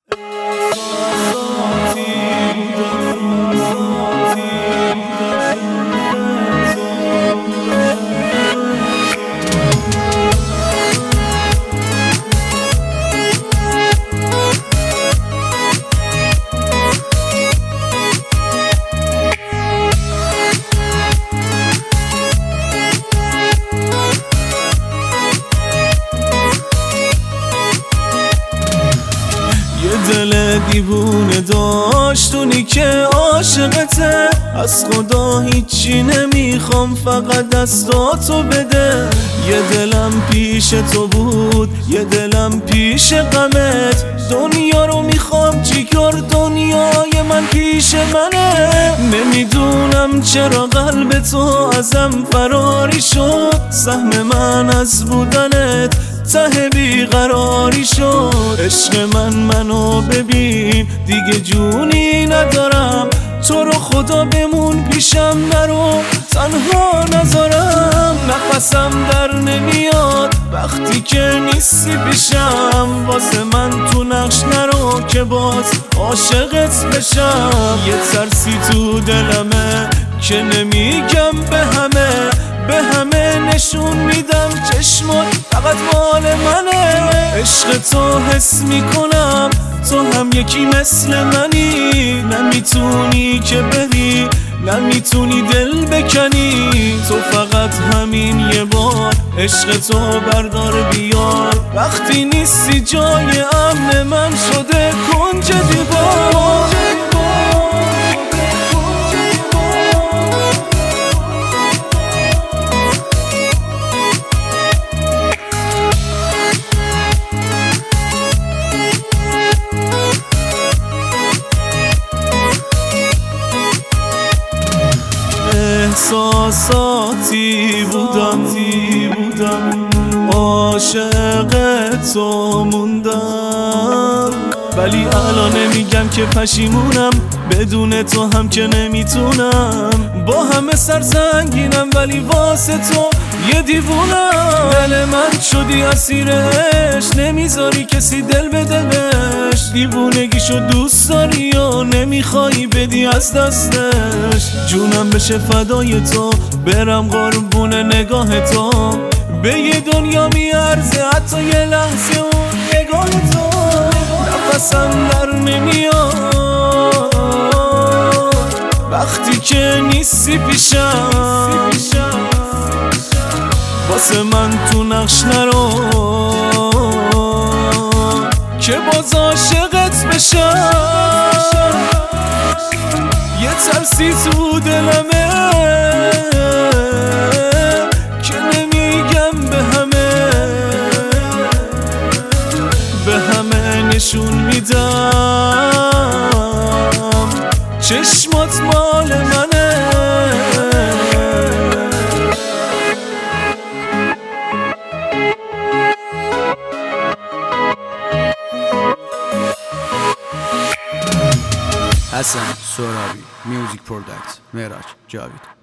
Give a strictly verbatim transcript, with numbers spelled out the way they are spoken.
دل دیوونه داشتونی که عاشقته، از خدا هیچی نمیخوام فقط دستاتو بده. یه دلم پیش تو بود، یه دلم پیش غمت، دنیا رو میخوام چیکار، دنیای من پیش منه. نمیدونم چرا قلب تو ازم فراری شد، سهم من از بودنت ته بیقراری شد. عشق من منو ببین دیگه جونی ندارم، تو رو خدا بمون پیشم، نرو تنها نذارم. نفسم در نمیاد وقتی که نیستی پیشم، واسه من تو نقش نرو که باز عاشقت بشم. یه ترسی تو دلمه که نمیگم به همه، به همه نشون میدم چشمات فقط مال منه. عشق تو حس میکنم تو هم یکی مثل منی، نمیتونی که بری، نمیتونی دل بکنی. تو فقط همین یه بار عشق تو بردار بیار، وقتی نیستی جای امن من شده کنج دیوار. احساساتی بودم بودم عاشق تو موندم، ولی الان نمیگم که پشیمونم، بدون تو هم که نمیتونم. با همه سرزنگینم ولی واسه تو یه دیوونم. دل من شدی اسیرش، نمیذاری کسی دل بده بهش، دیوونگیشو دوست داری و نمیخوای بدی از دستش. جونم بشه فدای تو، برم قربون نگاه تو، به یه دنیا میارزه حتی یه لحظه اون نگاه تو. نفسم در نمیاد وقتی که نیستی پیشم، واسه من تو نقش نرو که باز عاشقت بشم. یه ترسی تو دلمه که نمیگم به همه، به همه نشون میدم چشمات مال منه. حسن سورابی، میوزیک پرودکت، معراج جاوید.